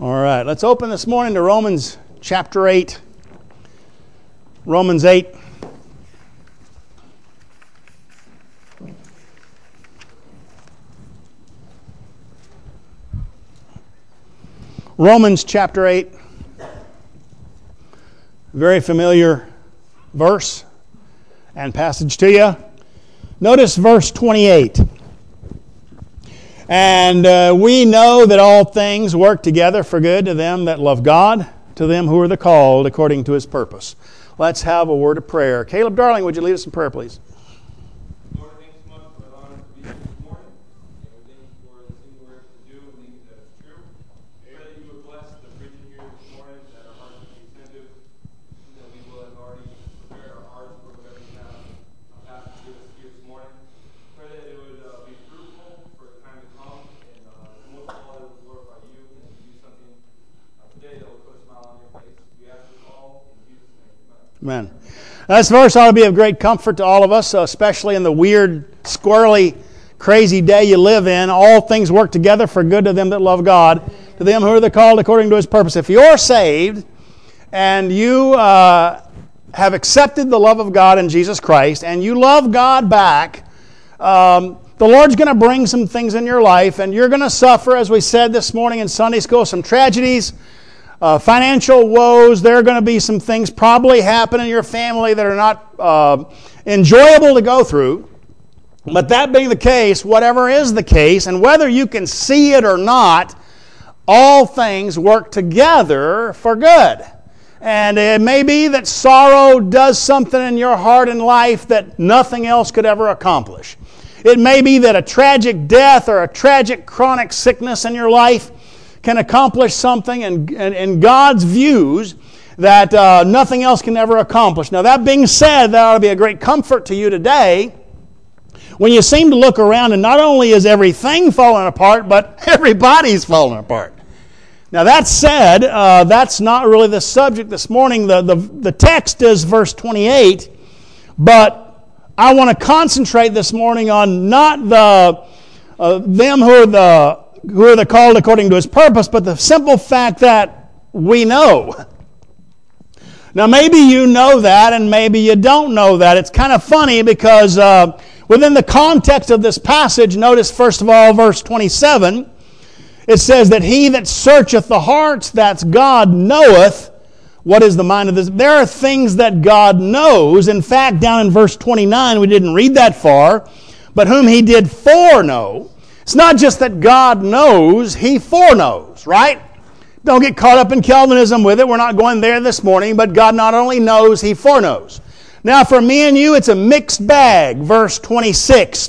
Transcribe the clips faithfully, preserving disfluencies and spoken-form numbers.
All right, let's open this morning to Romans chapter eight. Romans eight. Romans chapter eight. Very familiar verse and passage to you. Notice verse twenty-eight. And uh, we know that all things work together for good to them that love God, to them who are the called according to His purpose. Let's have a word of prayer. Caleb, darling, would you lead us in prayer, please? Lord, thanks so much for allowing us to be here this morning. And we thank you for the things we're able to do and things that is true. Pray that you would bless the preaching here this morning, that our hearts would be attentive, that we will have already prepared our hearts for whatever you have uh, to give us here this morning. Pray that it would uh, be fruitful for the time to come, and uh, most of all, it would glorify you and do something uh, today that will put a smile on your face. We ask this all in Jesus' name. Amen. Amen. This verse ought to be of great comfort to all of us, especially in the weird, squirrely, crazy day you live in. All things work together for good to them that love God, to them who are the called according to His purpose. If you're saved and you uh, have accepted the love of God in Jesus Christ and you love God back, um, the Lord's going to bring some things in your life, and you're going to suffer, as we said this morning in Sunday school, some tragedies. Uh, financial woes. There are going to be some things probably happen in your family that are not uh, enjoyable to go through. But that being the case, whatever is the case, and whether you can see it or not, all things work together for good. And it may be that sorrow does something in your heart and life that nothing else could ever accomplish. It may be that a tragic death or a tragic chronic sickness in your life can accomplish something in, in, in God's views that uh, nothing else can ever accomplish. Now, that being said, that ought to be a great comfort to you today when you seem to look around and not only is everything falling apart, but everybody's falling apart. Now, that said, uh, that's not really the subject this morning. The, the, the text is verse twenty-eight, but I want to concentrate this morning on not the uh, them who are the who are the called according to His purpose, but the simple fact that we know. Now, maybe you know that, and maybe you don't know that. It's kind of funny because uh, within the context of this passage, notice first of all, verse twenty-seven, it says that He that searcheth the hearts, that's God, knoweth what is the mind of this. There are things that God knows. In fact, down in verse twenty-nine, we didn't read that far, but whom He did foreknow. It's not just that God knows, He foreknows, right? Don't get caught up in Calvinism with it. We're not going there this morning, but God not only knows, He foreknows. Now, for me and you, it's a mixed bag. Verse twenty-six.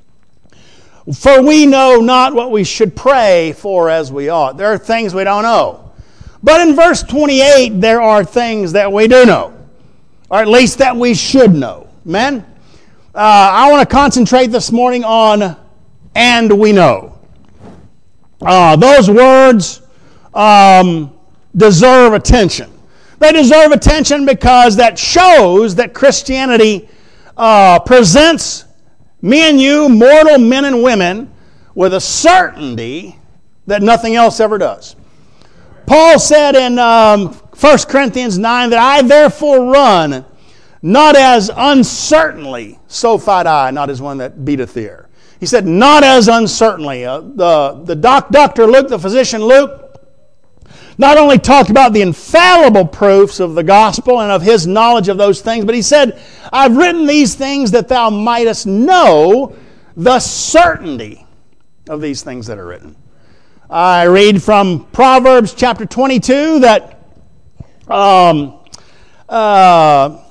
For we know not what we should pray for as we ought. There are things we don't know. But in verse twenty-eight, there are things that we do know, or at least that we should know. Amen? Uh, I want to concentrate this morning on and we know. Uh, those words um, deserve attention. They deserve attention because that shows that Christianity uh, presents me and you, mortal men and women, with a certainty that nothing else ever does. Paul said in um, First Corinthians nine that I therefore run, not as uncertainly, so fight I, not as one that beateth the air. He said, not as uncertainly. Uh, the the doc, Doctor Luke, the physician Luke, not only talked about the infallible proofs of the gospel and of his knowledge of those things, but he said, I've written these things that thou mightest know the certainty of these things that are written. I read from Proverbs chapter twenty-two that um, uh,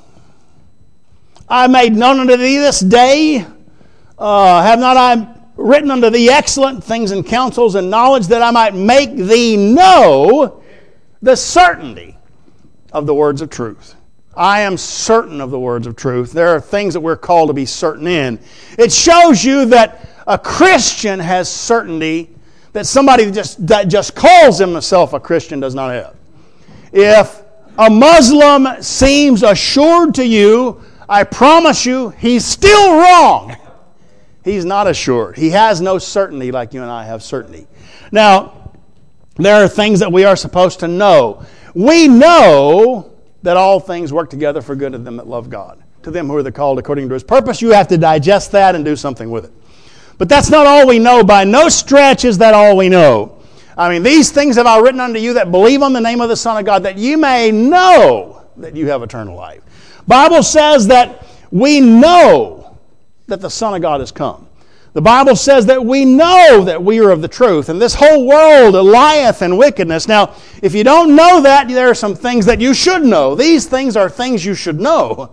I made known unto thee this day, Uh, have not I written unto thee excellent things and counsels and knowledge, that I might make thee know the certainty of the words of truth? I am certain of the words of truth. There are things that we're called to be certain in. It shows you that a Christian has certainty that somebody just, that just calls himself a Christian does not have. If a Muslim seems assured to you, I promise you, he's still wrong. He's not assured. He has no certainty like you and I have certainty. Now, there are things that we are supposed to know. We know that all things work together for good to them that love God, to them who are the called according to His purpose. You have to digest that and do something with it. But that's not all we know. By no stretch is that all we know. I mean, these things have I written unto you that believe on the name of the Son of God, that you may know that you have eternal life. Bible says that we know that the Son of God has come. The Bible says that we know that we are of the truth, and this whole world lieth in wickedness. Now, if you don't know that, there are some things that you should know. These things are things you should know.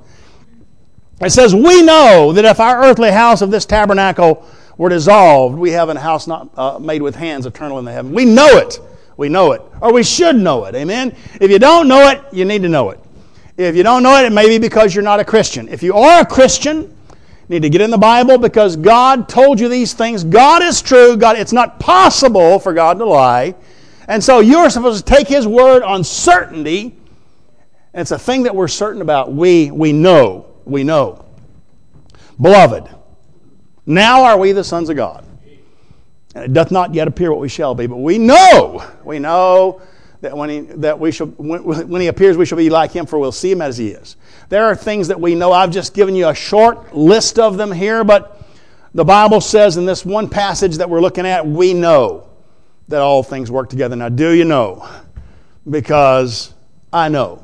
It says, we know that if our earthly house of this tabernacle were dissolved, we have a house not uh, made with hands, eternal in the heaven. We know it. We know it. Or we should know it. Amen? If you don't know it, you need to know it. If you don't know it, it may be because you're not a Christian. If you are a Christian, you need to get in the Bible because God told you these things. God is true. God, it's not possible for God to lie. And so you're supposed to take His word on certainty. And it's a thing that we're certain about. We, we know. We know. Beloved, now are we the sons of God. And it doth not yet appear what we shall be, but we know, we know that when he that we shall when, when he appears we shall be like Him, for we'll see Him as He is. There are things that we know. I've just given you a short list of them here, but the Bible says in this one passage that we're looking at, we know that all things work together. Now, do you know? Because I know.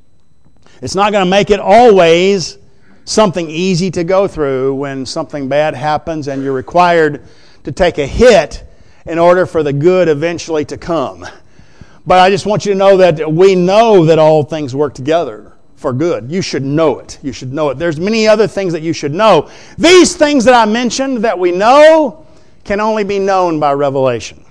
It's not going to make it always something easy to go through when something bad happens and you're required to take a hit in order for the good eventually to come. But I just want you to know that we know that all things work together for good. You should know it. You should know it. There's many other things that you should know. These things that I mentioned that we know can only be known by revelation.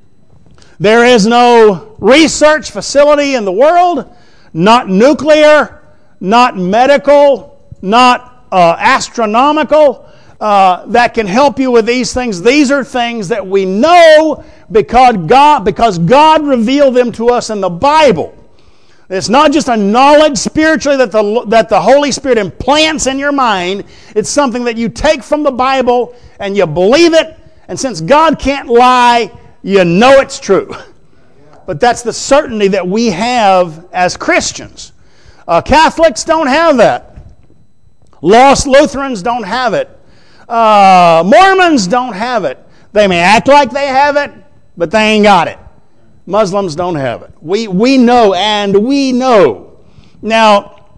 There is no research facility in the world, not nuclear, not medical, not uh, astronomical, uh, that can help you with these things. These are things that we know because God, because God revealed them to us in the Bible. It's not just a knowledge spiritually that the, that the Holy Spirit implants in your mind. It's something that you take from the Bible and you believe it. And since God can't lie, you know it's true. But that's the certainty that we have as Christians. Uh, Catholics don't have that. Lost Lutherans don't have it. Uh, Mormons don't have it. They may act like they have it, but they ain't got it. Muslims don't have it. We we know, and we know. Now,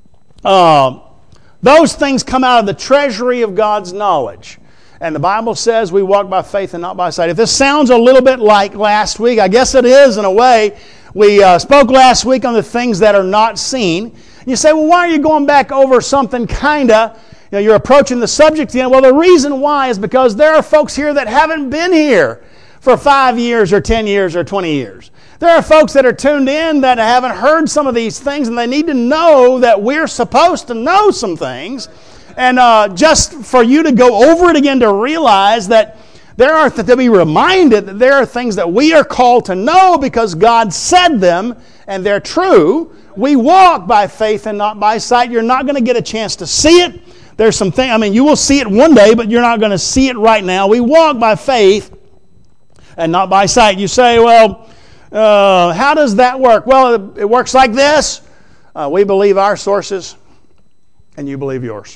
uh, those things come out of the treasury of God's knowledge. And the Bible says we walk by faith and not by sight. If this sounds a little bit like last week, I guess it is in a way. We uh, spoke last week on the things that are not seen. You say, well, why are you going back over something kind of, you know, you're approaching the subject again? Well, the reason why is because there are folks here that haven't been here for five years or ten years or twenty years. There are folks that are tuned in that haven't heard some of these things, and they need to know that we're supposed to know some things. And uh, just for you to go over it again to realize that there are, to be reminded that there are things that we are called to know because God said them and they're true. We walk by faith and not by sight. You're not going to get a chance to see it. There's some things, I mean, you will see it one day, but you're not going to see it right now. We walk by faith and not by sight. You say, well, uh, how does that work? Well, it, it works like this. Uh, we believe our sources and you believe yours.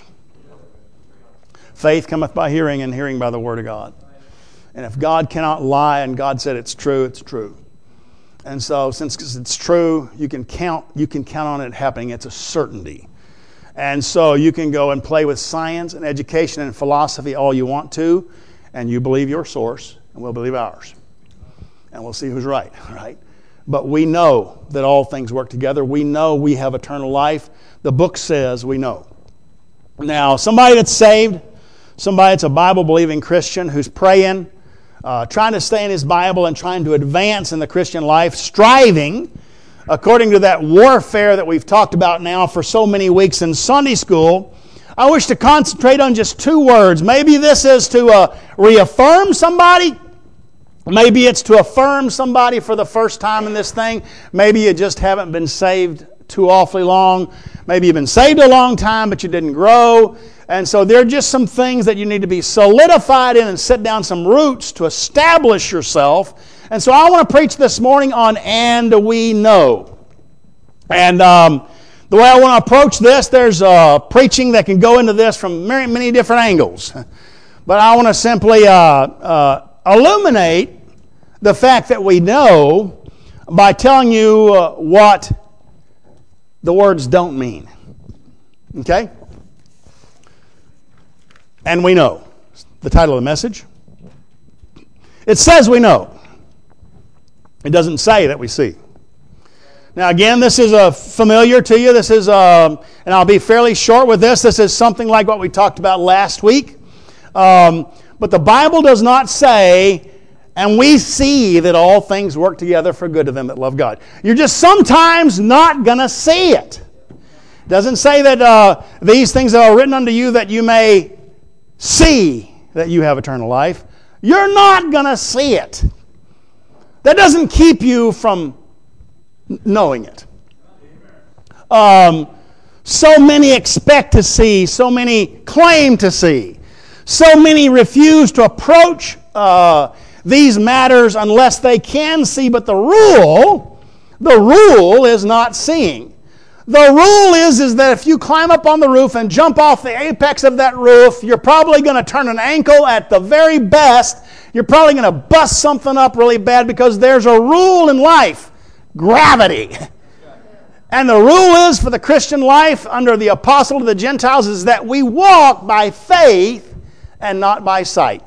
Faith cometh by hearing, and hearing by the Word of God. And if God cannot lie and God said it's true, it's true. And so since it's true, you can count you can count on it happening. It's a certainty. And so you can go and play with science and education and philosophy all you want to, and you believe your source, and we'll believe ours. And we'll see who's right, right? But we know that all things work together. We know we have eternal life. The book says we know. Now, somebody that's saved, somebody that's a Bible-believing Christian who's praying, uh, trying to stay in his Bible and trying to advance in the Christian life, striving according to that warfare that we've talked about now for so many weeks in Sunday school, I wish to concentrate on just two words. Maybe this is to uh, reaffirm somebody. Maybe it's to affirm somebody for the first time in this thing. Maybe you just haven't been saved too awfully long. Maybe you've been saved a long time, but you didn't grow. And so there are just some things that you need to be solidified in and set down some roots to establish yourself And so I want to preach this morning on and we know. And um, the way I want to approach this, there's uh, preaching that can go into this from many, many different angles. But I want to simply uh, uh, illuminate the fact that we know by telling you uh, what the words don't mean. Okay? And we know. The title of the message. It says we know. It doesn't say that we see. Now again, this is uh, familiar to you. This is, uh, and I'll be fairly short with this. This is something like what we talked about last week. Um, but the Bible does not say, and we see that all things work together for good to them that love God. You're just sometimes not going to see it. It doesn't say that uh, these things that are written unto you that you may see that you have eternal life. You're not going to see it. That doesn't keep you from knowing it. Um, so many expect to see, so many claim to see, so many refuse to approach uh, these matters unless they can see. But the rule, the rule is not seeing. The rule is, is that if you climb up on the roof and jump off the apex of that roof, you're probably going to turn an ankle at the very best. You're probably going to bust something up really bad because there's a rule in life. Gravity. And the rule is for the Christian life under the apostle to the Gentiles is that we walk by faith and not by sight.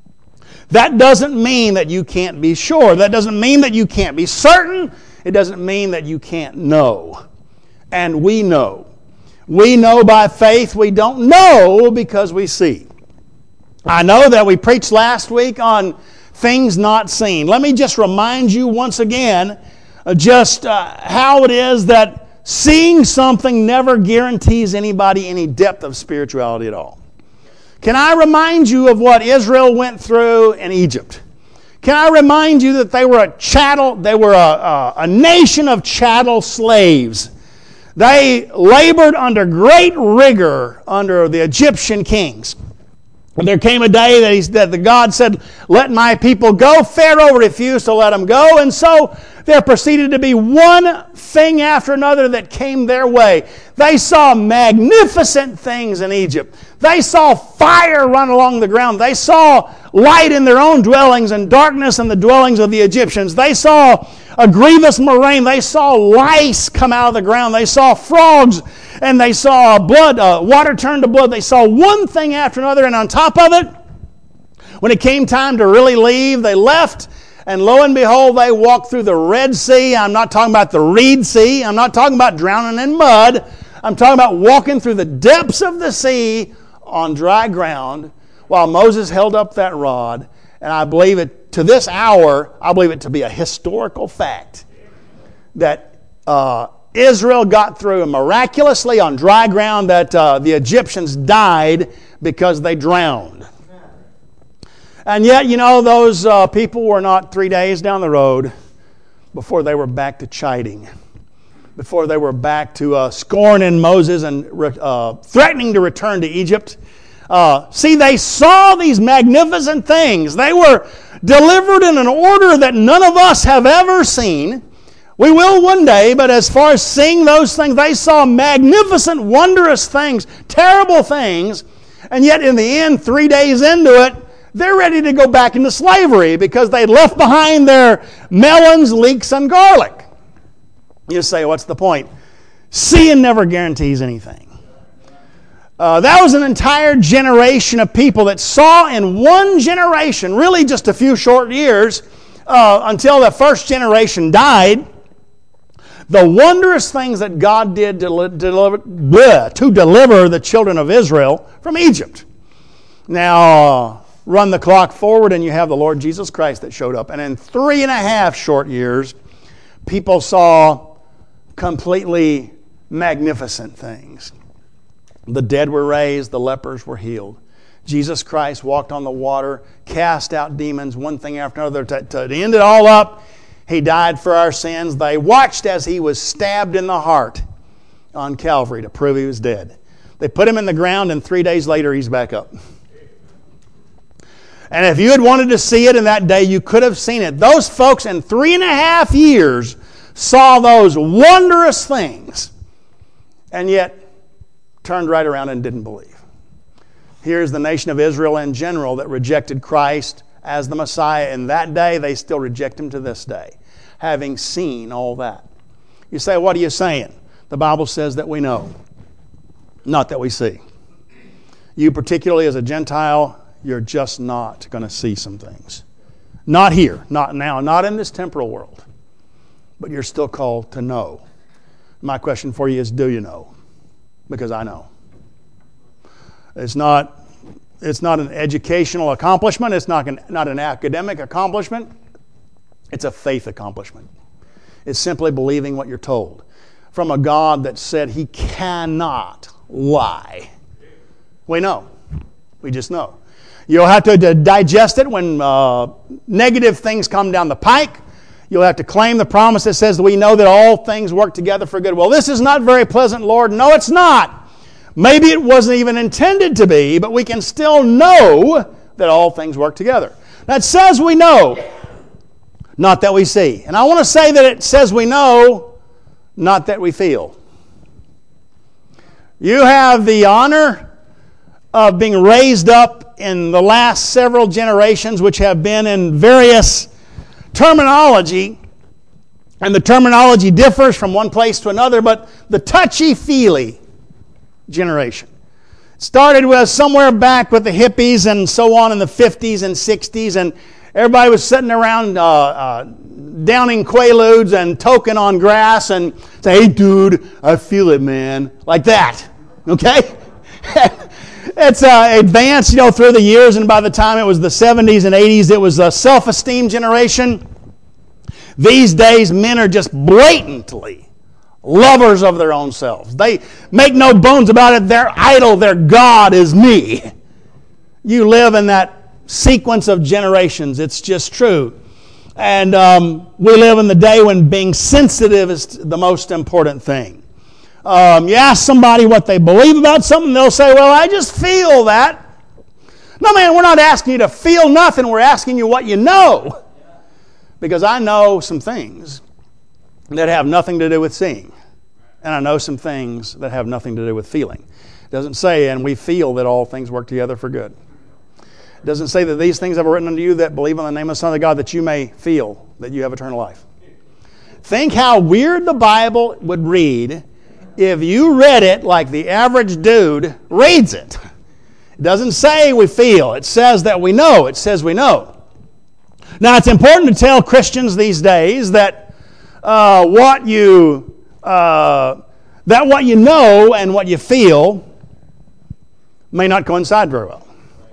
That doesn't mean that you can't be sure. That doesn't mean that you can't be certain. It doesn't mean that you can't know. And we know. We know by faith. We don't know because we see. I know that we preached last week on things not seen. Let me just remind you once again uh, just uh, how it is that seeing something never guarantees anybody any depth of spirituality at all. Can I remind you of what Israel went through in Egypt? Can I remind you that they were a chattel, they were a, a, a nation of chattel slaves. They labored under great rigor under the Egyptian kings. And there came a day that, he, that the God said, let my people go. Pharaoh refused to let them go. And so there proceeded to be one thing after another that came their way. They saw magnificent things in Egypt. They saw fire run along the ground. They saw light in their own dwellings and darkness in the dwellings of the Egyptians. They saw a grievous murrain. They saw lice come out of the ground. They saw frogs and they saw blood, uh, water turn to blood. They saw one thing after another, and on top of it, when it came time to really leave, they left, and lo and behold, they walked through the Red Sea. I'm not talking about the Reed Sea. I'm not talking about drowning in mud. I'm talking about walking through the depths of the sea on dry ground while Moses held up that rod. And I believe it, to this hour, I believe it to be a historical fact that uh, Israel got through miraculously on dry ground, that uh, the Egyptians died because they drowned. And yet, you know, those uh, people were not three days down the road before they were back to chiding, before they were back to uh, scorning Moses and uh, threatening to return to Egypt. Uh, see, they saw these magnificent things. They were delivered in an order that none of us have ever seen. We will one day, but as far as seeing those things, they saw magnificent, wondrous things, terrible things, and yet in the end, three days into it, they're ready to go back into slavery because they left behind their melons, leeks, and garlic. You say, what's the point? Seeing never guarantees anything. Uh, that was an entire generation of people that saw in one generation, really just a few short years, uh, until the first generation died, the wondrous things that God did to deliver, bleh, to deliver the children of Israel from Egypt. Now, uh, run the clock forward and you have the Lord Jesus Christ that showed up. And in three and a half short years, people saw completely magnificent things. The dead were raised, the lepers were healed. Jesus Christ walked on the water, cast out demons, one thing after another. To, to end it all up, He died for our sins. They watched as He was stabbed in the heart on Calvary to prove He was dead. They put Him in the ground, and three days later, He's back up. And if you had wanted to see it in that day, you could have seen it. Those folks in three and a half years saw those wondrous things and yet turned right around and didn't believe. Here's the nation of Israel in general that rejected Christ as the Messiah. In that day, they still reject Him to this day, having seen all that. You say, what are you saying? The Bible says that we know, not that we see. You particularly as a Gentile, you're just not going to see some things. Not here, not now, not in this temporal world. But you're still called to know. My question for you is, do you know? Because I know. It's not, it's not an educational accomplishment. It's not an, not an academic accomplishment. It's a faith accomplishment. It's simply believing what you're told from a God that said He cannot lie. We know. We just know. You'll have to digest it when uh, negative things come down the pike. You'll have to claim the promise that says that we know that all things work together for good. Well, this is not very pleasant, Lord. No, it's not. Maybe it wasn't even intended to be, but we can still know that all things work together. That says we know, not that we see. And I want to say that it says we know, not that we feel. You have the honor of being raised up in the last several generations, which have been in various terminology, and the terminology differs from one place to another, but the touchy-feely generation. It started with somewhere back with the hippies and so on in the fifties and sixties, and everybody was sitting around uh, uh, downing Quaaludes and toking on grass and say, hey dude, I feel it, man. Like that. Okay? It's uh, advanced, you know, through the years, and by the time it was the seventies and eighties, it was a self-esteem generation. These days, men are just blatantly lovers of their own selves. They make no bones about it. Their idol, their God is me. You live in that sequence of generations. It's just true. And um, we live in the day when being sensitive is the most important thing. Um, you ask somebody what they believe about something, they'll say, well, I just feel that. No, man, we're not asking you to feel nothing. We're asking you what you know. Because I know some things that have nothing to do with seeing. And I know some things that have nothing to do with feeling. It doesn't say, and we feel that all things work together for good. It doesn't say that these things I've written unto you that believe on the name of the Son of God, that you may feel that you have eternal life. Think how weird the Bible would read if you read it like the average dude reads it. It doesn't say we feel. It says that we know. It says we know. Now, it's important to tell Christians these days that uh, what you uh, that what you know and what you feel may not coincide very well.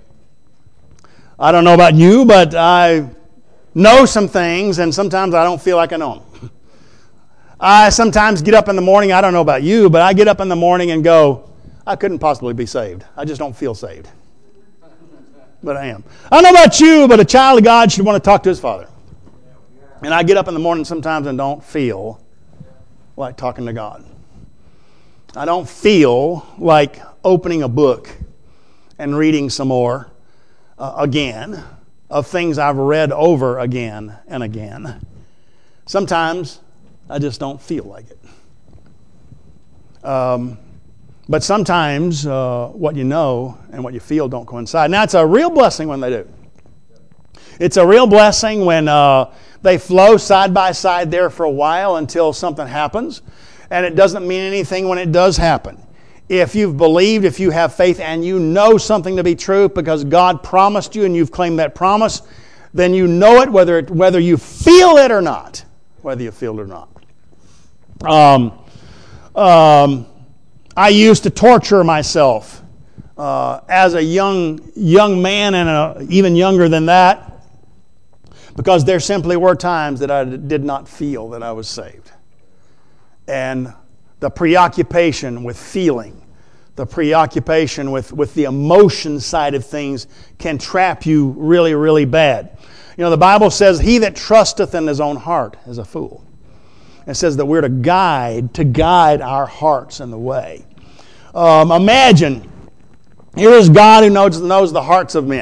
I don't know about you, but I know some things, and sometimes I don't feel like I know them. I sometimes get up in the morning, I don't know about you, but I get up in the morning and go, I couldn't possibly be saved. I just don't feel saved. But I am. I don't know about you, but a child of God should want to talk to his father. And I get up in the morning sometimes and don't feel like talking to God. I don't feel like opening a book and reading some more uh, again of things I've read over again and again. Sometimes I just don't feel like it. Um, but sometimes uh, what you know and what you feel don't coincide. Now, it's a real blessing when they do. It's a real blessing when uh, they flow side by side there for a while until something happens. And it doesn't mean anything when it does happen. If you've believed, if you have faith, and you know something to be true because God promised you and you've claimed that promise, then you know it whether it, whether you feel it or not. Whether you feel it or not. Um, um, I used to torture myself uh, as a young young man and a, even younger than that, because there simply were times that I did not feel that I was saved. And the preoccupation with feeling, the preoccupation with, with the emotion side of things can trap you really, really bad. You know, the Bible says, he that trusteth in his own heart is a fool. It says that we're to guide, to guide our hearts in the way. Um, imagine, here is God who knows, knows the hearts of men.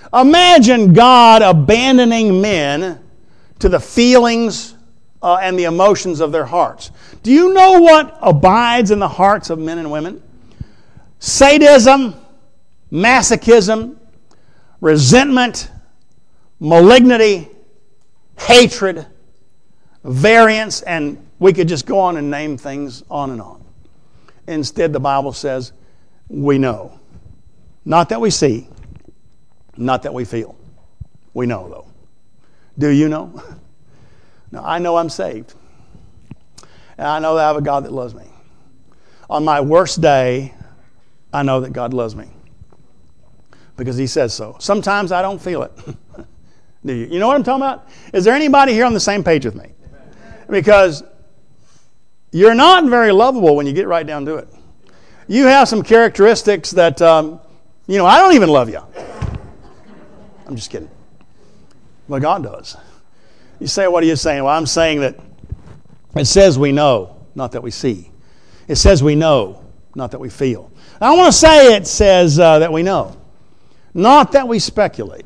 Imagine God abandoning men to the feelings uh, and the emotions of their hearts. Do you know what abides in the hearts of men and women? Sadism, masochism, resentment, malignity, hatred, variance, and we could just go on and name things on and on. Instead, the Bible says, we know. Not that we see, not that we feel. We know, though. Do you know? Now, I know I'm saved. And I know that I have a God that loves me. On my worst day, I know that God loves me. Because He says so. Sometimes I don't feel it. Do you? You know what I'm talking about? Is there anybody here on the same page with me? Because you're not very lovable when you get right down to it. You have some characteristics that, um, you know, I don't even love you. I'm just kidding. But God does. You say, what are you saying? Well, I'm saying that it says we know, not that we see. It says we know, not that we feel. I want to say it says uh, that we know, not that we speculate.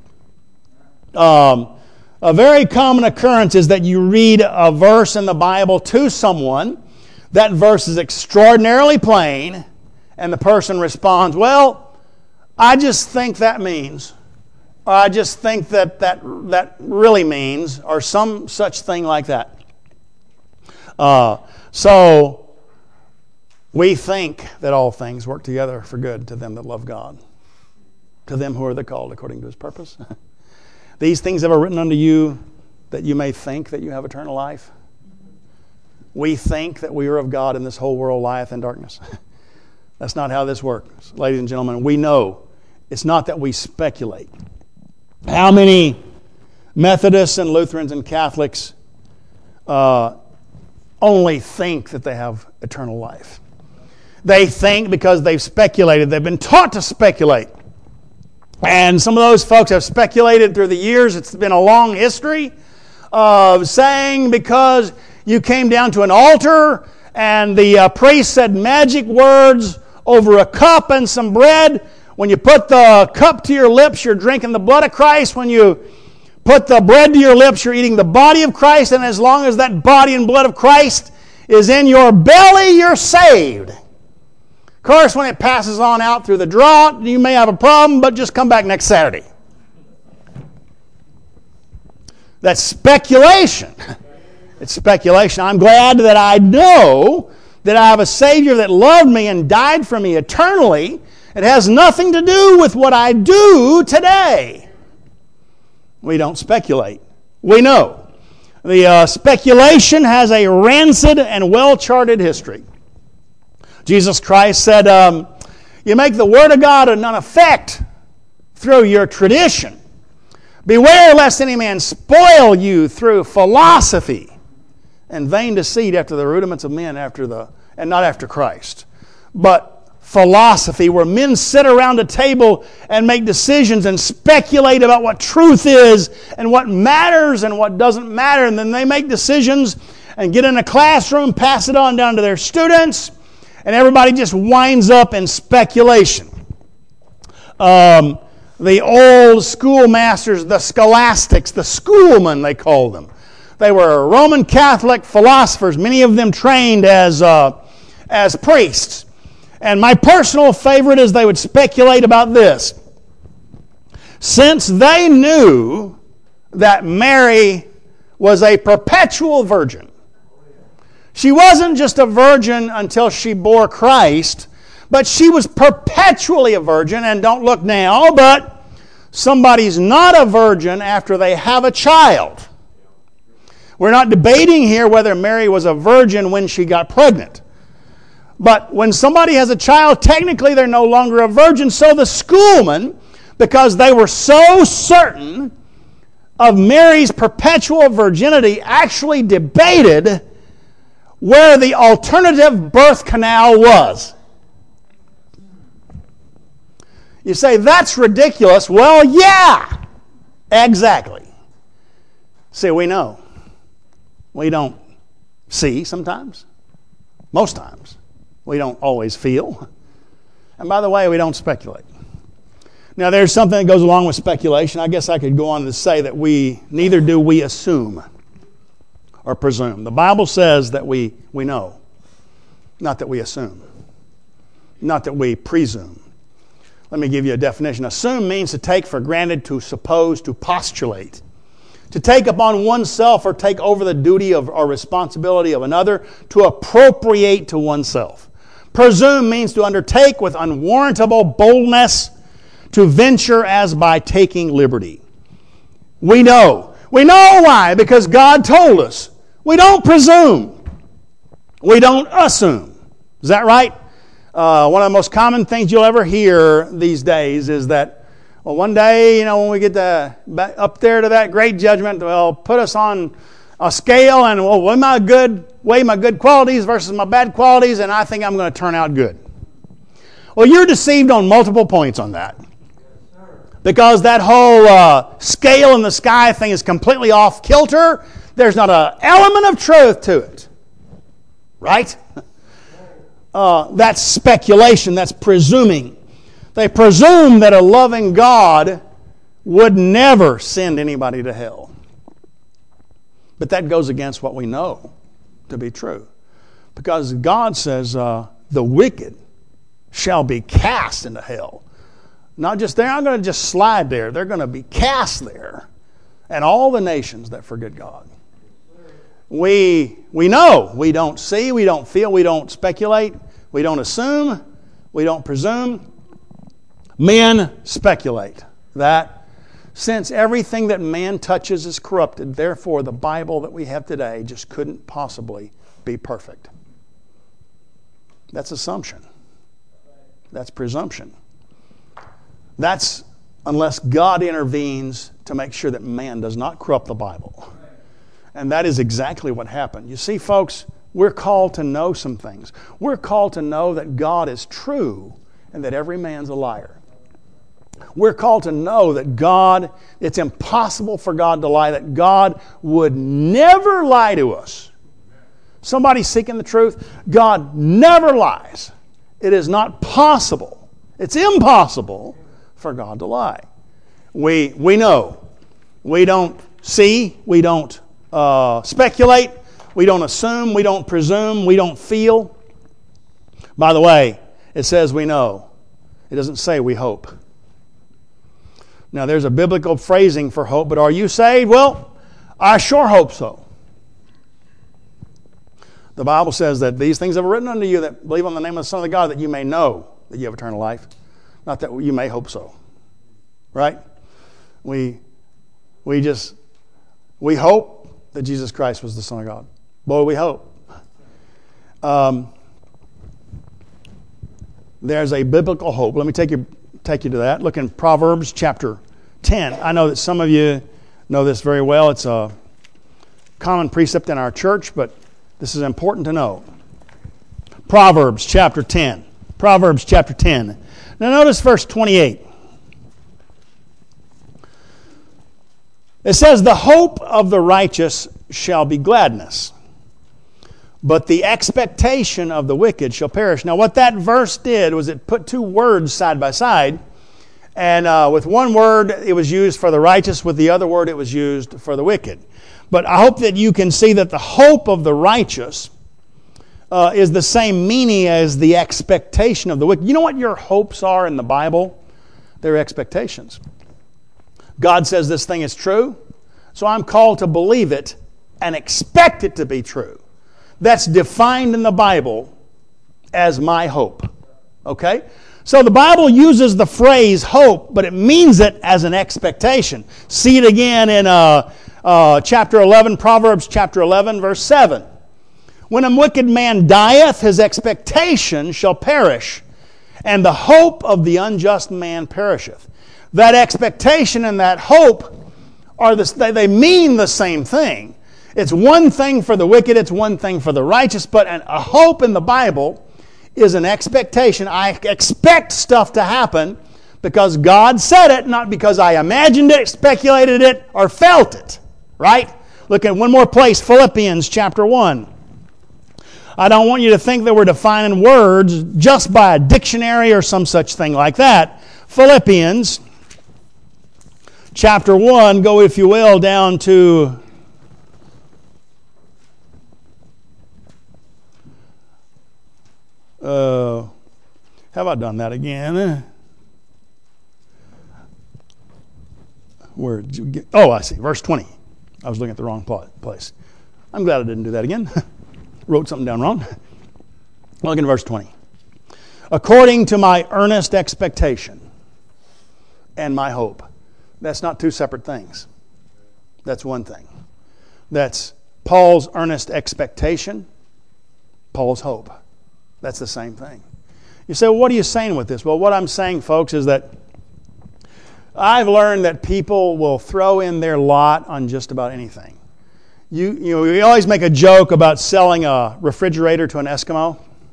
Um, a very common occurrence is that you read a verse in the Bible to someone. That verse is extraordinarily plain, and the person responds, well, I just think that means, or I just think that that, that really means, or some such thing like that. Uh, so, we think that all things work together for good to them that love God, to them who are the called according to His purpose. These things have I written unto you that you may think that you have eternal life. We think that we are of God and this whole world lieth in darkness. That's not how this works. Ladies and gentlemen, we know it's not that we speculate. How many Methodists and Lutherans and Catholics uh, only think that they have eternal life? They think because they've speculated. They've been taught to speculate. And some of those folks have speculated through the years. It's been a long history of saying because you came down to an altar and the uh, priest said magic words over a cup and some bread. When you put the cup to your lips, you're drinking the blood of Christ. When you put the bread to your lips, you're eating the body of Christ. And as long as that body and blood of Christ is in your belly, you're saved. Of course, when it passes on out through the drought, you may have a problem, but just come back next Saturday. That's speculation. It's speculation. I'm glad that I know that I have a Savior that loved me and died for me eternally. It has nothing to do with what I do today. We don't speculate. We know. The uh, speculation has a rancid and well-charted history. Jesus Christ said, um, you make the Word of God of none effect through your tradition. Beware lest any man spoil you through philosophy and vain deceit after the rudiments of men, after the and not after Christ. But philosophy, where men sit around a table and make decisions and speculate about what truth is and what matters and what doesn't matter. And then they make decisions and get in a classroom, pass it on down to their students, and everybody just winds up in speculation. Um, the old schoolmasters, the scholastics, the schoolmen, they called them. They were Roman Catholic philosophers, many of them trained as, uh, as priests. And my personal favorite is they would speculate about this. Since they knew that Mary was a perpetual virgin, she wasn't just a virgin until she bore Christ, but she was perpetually a virgin. And don't look now, but somebody's not a virgin after they have a child. We're not debating here whether Mary was a virgin when she got pregnant. But when somebody has a child, technically they're no longer a virgin. So the schoolmen, because they were so certain of Mary's perpetual virginity, actually debated where the alternative birth canal was. You say, that's ridiculous. Well, yeah, exactly. See, we know. We don't see sometimes. Most times. We don't always feel. And by the way, we don't speculate. Now, there's something that goes along with speculation. I guess I could go on to say that we, neither do we assume or presume. The Bible says that we, we know, not that we assume, not that we presume. Let me give you a definition. Assume means to take for granted, to suppose, to postulate. To take upon oneself or take over the duty of, or responsibility of another, to appropriate to oneself. Presume means to undertake with unwarrantable boldness, to venture as by taking liberty. We know. We know why? Because God told us. We don't presume. We don't assume. Is that right? Uh, one of the most common things you'll ever hear these days is that, well, one day, you know, when we get to, back up there to that great judgment, well, put us on a scale and, well, weigh my good, weigh my good qualities versus my bad qualities, and I think I'm going to turn out good. Well, you're deceived on multiple points on that. Because that whole uh, scale in the sky thing is completely off kilter. There's not an element of truth to it. Right? Uh, that's speculation. That's presuming. They presume that a loving God would never send anybody to hell. But that goes against what we know to be true. Because God says uh, the wicked shall be cast into hell. Not just, they're not going to just slide there. They're going to be cast there. And all the nations that forget God. We, we know. We don't see. We don't feel. We don't speculate. We don't assume. We don't presume. Men speculate that since everything that man touches is corrupted, therefore the Bible that we have today just couldn't possibly be perfect. That's assumption. That's presumption. That's unless God intervenes to make sure that man does not corrupt the Bible. And that is exactly what happened. You see, folks, we're called to know some things. We're called to know that God is true and that every man's a liar. We're called to know that God, it's impossible for God to lie, that God would never lie to us. Somebody seeking the truth, God never lies. It is not possible. It's impossible for God to lie. We we know. We don't see. We don't uh, speculate. We don't assume. We don't presume. We don't feel. By the way, it says we know. It doesn't say we hope. Now, there's a biblical phrasing for hope, but are you saved? Well, I sure hope so. The Bible says that these things have written unto you that believe on the name of the Son of God, that you may know that you have eternal life. Not that you may hope so. Right? We we just, we hope that Jesus Christ was the Son of God. Boy, we hope. Um, there's a biblical hope. Let me take you take you to that. Look in Proverbs chapter ten. I know that some of you know this very well. It's a common precept in our church, but this is important to know. Proverbs chapter ten. Proverbs chapter ten. Now notice verse twenty-eight. It says, the hope of the righteous shall be gladness, but the expectation of the wicked shall perish. Now what that verse did was it put two words side by side, and uh, with one word it was used for the righteous, with the other word it was used for the wicked. But I hope that you can see that the hope of the righteous uh, is the same meaning as the expectation of the wicked. You know what your hopes are in the Bible? They're expectations. God says this thing is true, so I'm called to believe it and expect it to be true. That's defined in the Bible as my hope. Okay? So the Bible uses the phrase hope, but it means it as an expectation. See it again in uh, uh, chapter eleven, Proverbs chapter eleven, verse seven. When a wicked man dieth, his expectation shall perish, and the hope of the unjust man perisheth. That expectation and that hope are the, they mean the same thing. It's one thing for the wicked, it's one thing for the righteous, but an, a hope in the Bible is an expectation. I expect stuff to happen because God said it, not because I imagined it, speculated it, or felt it. Right? Look at one more place, Philippians chapter one. I don't want you to think that we're defining words just by a dictionary or some such thing like that. Philippians chapter one, go if you will down to uh, have I done that again? Where did you get? Oh, I see, verse twenty. I was looking at the wrong place. I'm glad I didn't do that again. Wrote something down wrong. Look in verse twenty. According to my earnest expectation and my hope. That's not two separate things. That's one thing. That's Paul's earnest expectation, Paul's hope. That's the same thing. You say, well, what are you saying with this? Well, what I'm saying, folks, is that I've learned that people will throw in their lot on just about anything. You, you know, we always make a joke about selling a refrigerator to an Eskimo.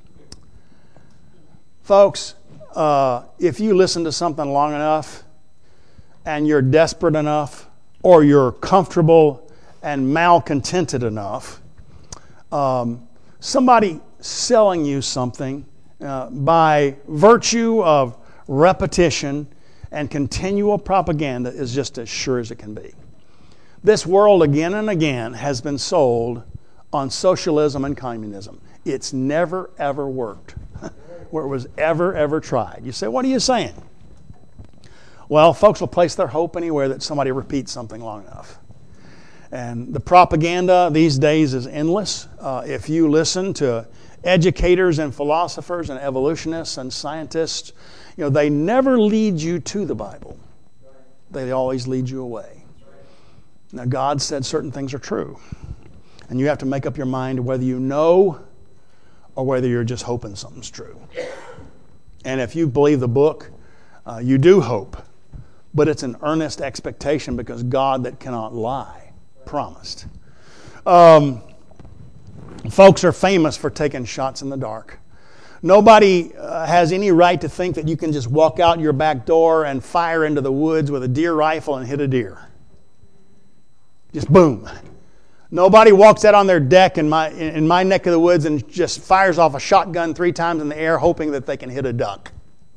Folks, uh, if you listen to something long enough and you're desperate enough or you're comfortable and malcontented enough, um, somebody selling you something uh, by virtue of repetition and continual propaganda is just as sure as it can be. This world again and again has been sold on socialism and communism. It's never ever worked where it was ever ever tried. You say, what are you saying? Well, folks will place their hope anywhere that somebody repeats something long enough. And the propaganda these days is endless. Uh, if you listen to educators and philosophers and evolutionists and scientists, you know, they never lead you to the Bible. They always lead you away. Now, God said certain things are true. And you have to make up your mind whether you know or whether you're just hoping something's true. And if you believe the book, uh, you do hope. But it's an earnest expectation because God that cannot lie promised. Um, folks are famous for taking shots in the dark. Nobody uh, has any right to think that you can just walk out your back door and fire into the woods with a deer rifle and hit a deer. Just boom. Nobody walks out on their deck in my in my neck of the woods and just fires off a shotgun three times in the air hoping that they can hit a duck.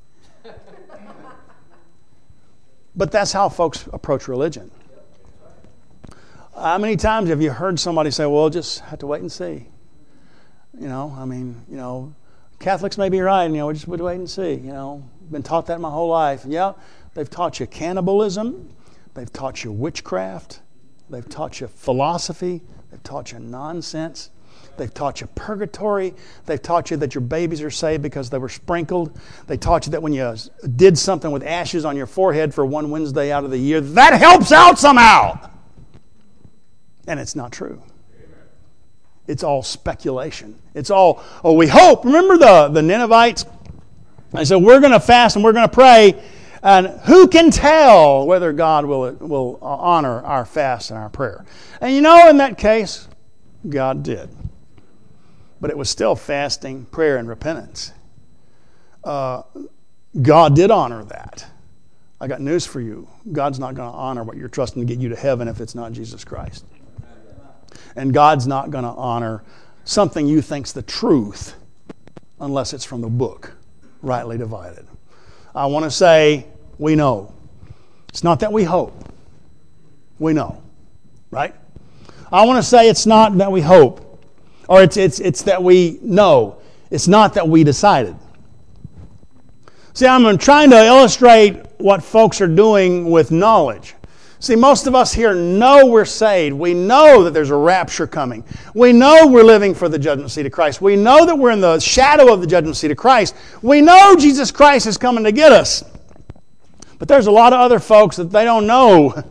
But that's how folks approach religion. How many times have you heard somebody say, well, just have to wait and see? You know, I mean, you know, Catholics may be right, you know, we just would wait and see, you know. Been taught that my whole life. Yeah, they've taught you cannibalism. They've taught you witchcraft. They've taught you philosophy. They've taught you nonsense. They've taught you purgatory. They've taught you that your babies are saved because they were sprinkled. They taught you that when you did something with ashes on your forehead for one Wednesday out of the year, that helps out somehow. And it's not true. It's all speculation. It's all, oh, we hope. Remember the, the Ninevites? They said, we're going to fast and we're going to pray. And who can tell whether God will, will honor our fast and our prayer? And you know, in that case, God did. But it was still fasting, prayer, and repentance. Uh, God did honor that. I got news for you. God's not going to honor what you're trusting to get you to heaven if it's not Jesus Christ. And God's not going to honor something you think's the truth unless it's from the book, rightly divided. I want to say, we know. It's not that we hope. We know. Right? I want to say it's not that we hope. Or it's, it's, it's that we know. It's not that we decided. See, I'm trying to illustrate what folks are doing with knowledge. See, most of us here know we're saved. We know that there's a rapture coming. We know we're living for the judgment seat of Christ. We know that we're in the shadow of the judgment seat of Christ. We know Jesus Christ is coming to get us. But there's a lot of other folks that they don't know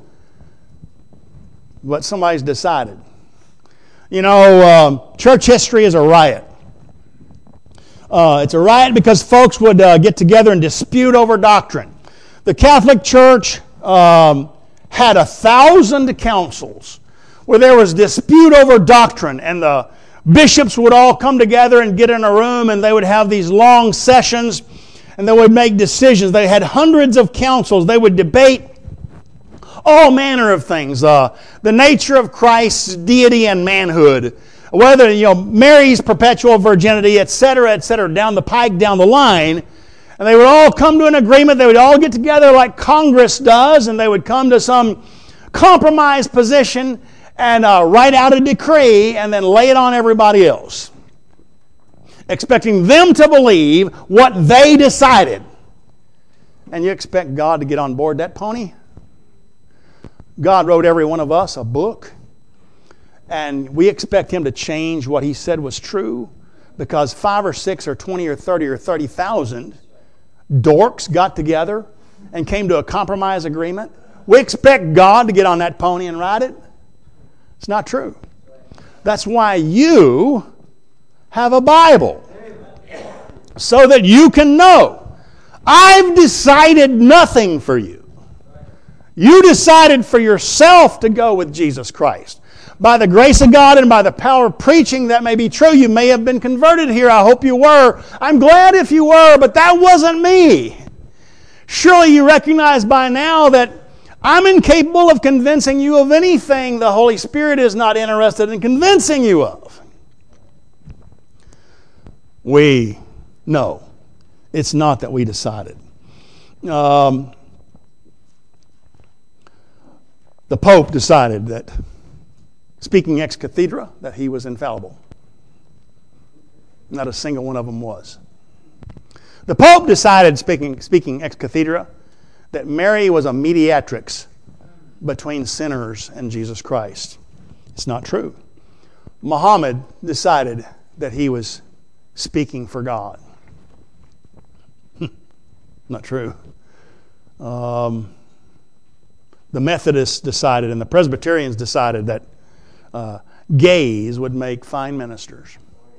what somebody's decided. You know, um, church history is a riot. Uh, it's a riot because folks would uh, get together and dispute over doctrine. The Catholic Church um, had a thousand councils where there was dispute over doctrine, and the bishops would all come together and get in a room, and they would have these long sessions, and they would make decisions. They had hundreds of councils. They would debate all manner of things. Uh, the nature of Christ's deity and manhood. Whether, you know, Mary's perpetual virginity, et cetera, et cetera, down the pike, down the line. And they would all come to an agreement. They would all get together like Congress does, and they would come to some compromise position and uh, write out a decree and then lay it on everybody else, expecting them to believe what they decided. And you expect God to get on board that pony? God wrote every one of us a book, and we expect Him to change what He said was true because five or six or twenty or thirty or thirty thousand dorks got together and came to a compromise agreement. We expect God to get on that pony and ride it? It's not true. That's why you have a Bible, so that you can know. I've decided nothing for you. You decided for yourself to go with Jesus Christ. By the grace of God and by the power of preaching, that may be true. You may have been converted here. I hope you were. I'm glad if you were, but that wasn't me. Surely you recognize by now that I'm incapable of convincing you of anything the Holy Spirit is not interested in convincing you of. We know. It's not that we decided. Um, the Pope decided that, speaking ex cathedra, that he was infallible. Not a single one of them was. The Pope decided, speaking, speaking ex cathedra, that Mary was a mediatrix between sinners and Jesus Christ. It's not true. Muhammad decided that he was speaking for God. Not true. Um, the Methodists decided and the Presbyterians decided that uh, gays would make fine ministers.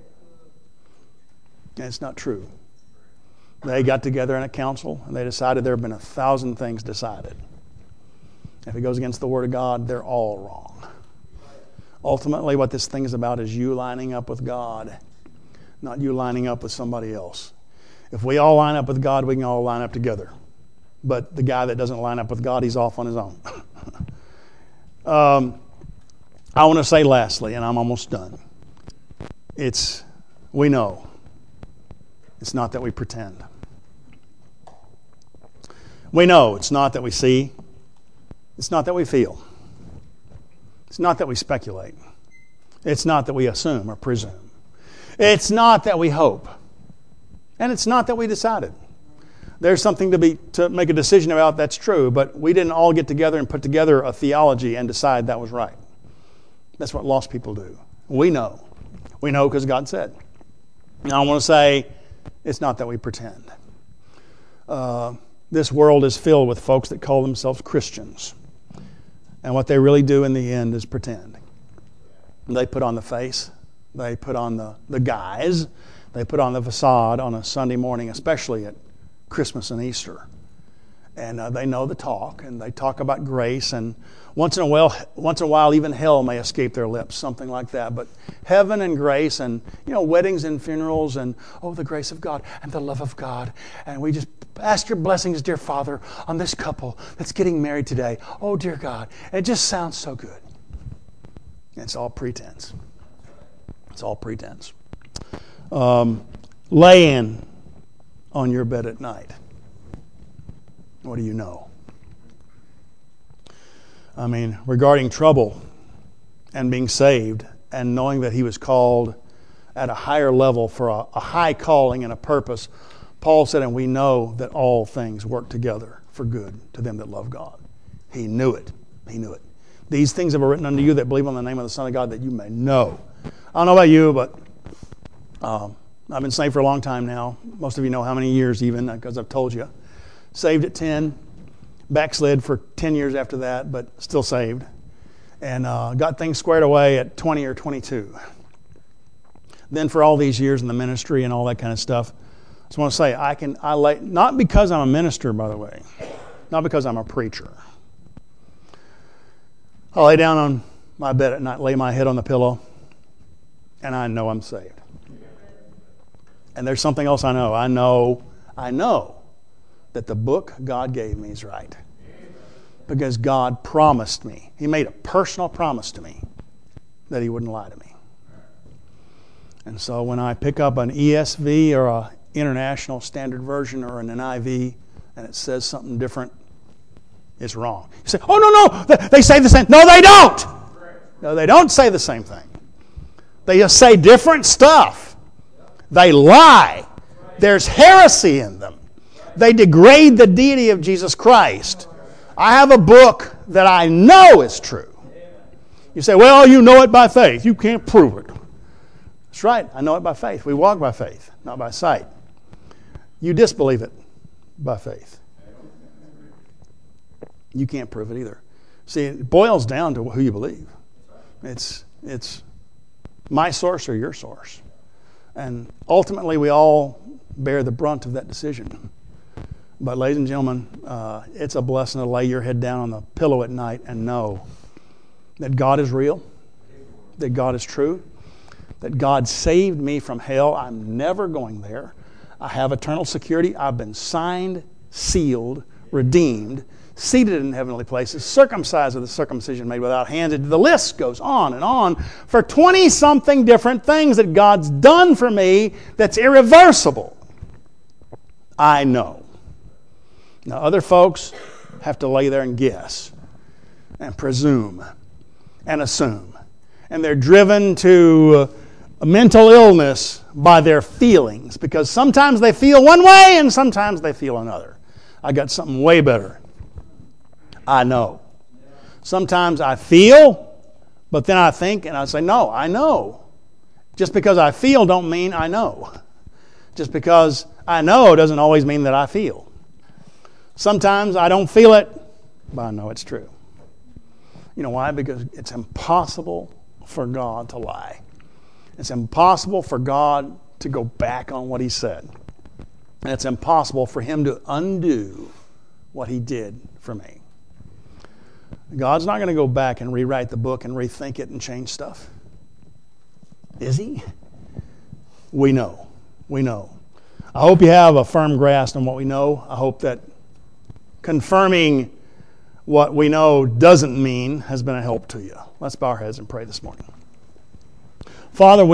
And it's not true. They got together in a council and they decided there have been a thousand things decided. If it goes against the Word of God, they're all wrong. Ultimately, what this thing is about is you lining up with God, not you lining up with somebody else. If we all line up with God, we can all line up together. But the guy that doesn't line up with God, he's off on his own. um, I want to say lastly, and I'm almost done. It's, we know. It's not that we pretend. We know. It's not that we see. It's not that we feel. It's not that we speculate. It's not that we assume or presume. It's not that we hope. And it's not that we decided. There's something to be to make a decision about, that's true, but we didn't all get together and put together a theology and decide that was right. That's what lost people do. We know. We know because God said. Now I want to say, it's not that we pretend. Uh, this world is filled with folks that call themselves Christians. And what they really do in the end is pretend. They put on the face. They put on the, the guise. They put on the facade on a Sunday morning, especially at Christmas and Easter. And uh, they know the talk, and they talk about grace, and once in a while, once in a while, even hell may escape their lips, something like that. But heaven and grace, and you know, weddings and funerals, and oh, the grace of God and the love of God, and we just ask your blessings, dear Father, on this couple that's getting married today. Oh, dear God, it just sounds so good. It's all pretense. It's all pretense. Um, lay in on your bed at night. What do you know? I mean, regarding trouble and being saved and knowing that he was called at a higher level for a, a high calling and a purpose, Paul said, and we know that all things work together for good to them that love God. He knew it. He knew it. These things have been written unto you that believe on the name of the Son of God, that you may know. I don't know about you, but um, I've been saved for a long time now. Most of you know how many years even, because I've told you. Saved at ten, backslid for ten years after that, but still saved. And uh, got things squared away at twenty or twenty-two. Then for all these years in the ministry and all that kind of stuff, I just want to say, I can, I lay, not because I'm a minister, by the way, not because I'm a preacher. I lay down on my bed at night, lay my head on the pillow, and I know I'm saved. And there's something else I know. I know, I know that the book God gave me is right. Because God promised me. He made a personal promise to me that he wouldn't lie to me. And so when I pick up an E S V or a International Standard Version or an N I V and it says something different, it's wrong. You say, oh, no, no, they say the same. No, they don't. No, they don't say the same thing. They just say different stuff. They lie. There's heresy in them. They degrade the deity of Jesus Christ. I have a book that I know is true. You say, well, you know it by faith. You can't prove it. That's right. I know it by faith. We walk by faith, not by sight. You disbelieve it by faith. You can't prove it either. See, it boils down to who you believe. It's it's my source or your source. And ultimately, we all bear the brunt of that decision. But ladies and gentlemen, uh, it's a blessing to lay your head down on the pillow at night and know that God is real, that God is true, that God saved me from hell. I'm never going there. I have eternal security. I've been signed, sealed, redeemed, seated in heavenly places, circumcised with the circumcision made without hands. The list goes on and on for twenty-something different things that God's done for me that's irreversible. I know. Now, other folks have to lay there and guess and presume and assume. And they're driven to a mental illness by their feelings because sometimes they feel one way and sometimes they feel another. I got something way better. I know. Sometimes I feel, but then I think and I say, no, I know. Just because I feel don't mean I know. Just because I know doesn't always mean that I feel. Sometimes I don't feel it, but I know it's true. You know why? Because it's impossible for God to lie. It's impossible for God to go back on what He said. And it's impossible for Him to undo what He did for me. God's not going to go back and rewrite the book and rethink it and change stuff. Is He? We know. We know. I hope you have a firm grasp on what we know. I hope that confirming what we know doesn't mean has been a help to you. Let's bow our heads and pray this morning. Father, we